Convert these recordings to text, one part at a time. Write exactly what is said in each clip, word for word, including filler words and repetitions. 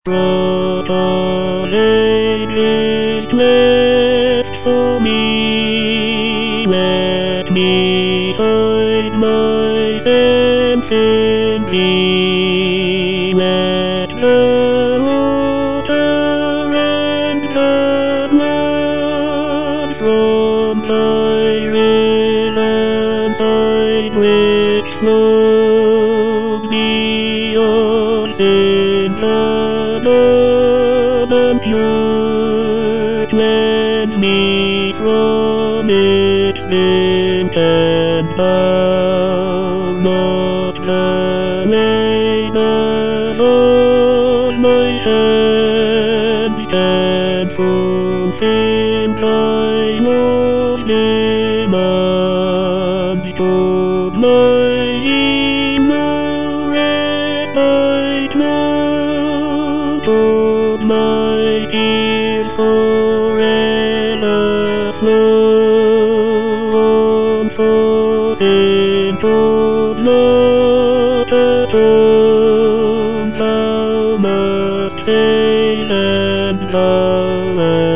What a latest left for me. Let me hide myself in thee. Let the water and the blood from thy rill side which flow beyond sin blood and pure, cleanse me from its sin and power, not the labours of my hands can fulfill thy most demands. To my zeal respite now, to my tears forever flow on for sin, to not atone. Thou must sail and thou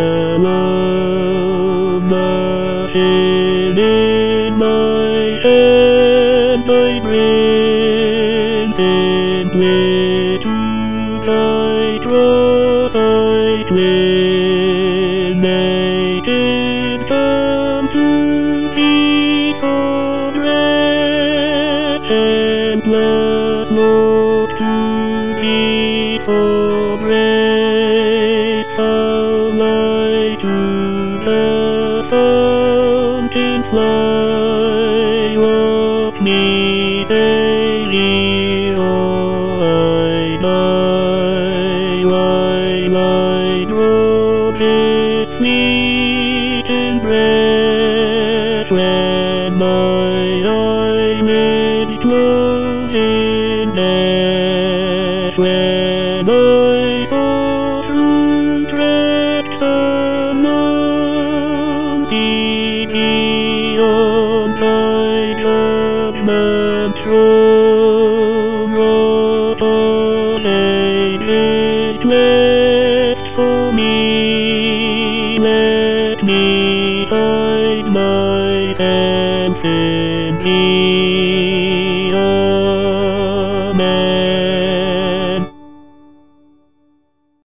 alone must in my hand I bring sin with to thy cross I twin, naked come to thee for rest, helpless look to thee for grace. How I to the fountain fly, walk me daily, or I die, while I draw this fleeting breath, when my eyelids close in death, when I fall through tracks unknown, see beyond thy judgment throne. What a latest left for me. Let me hide myself in thee.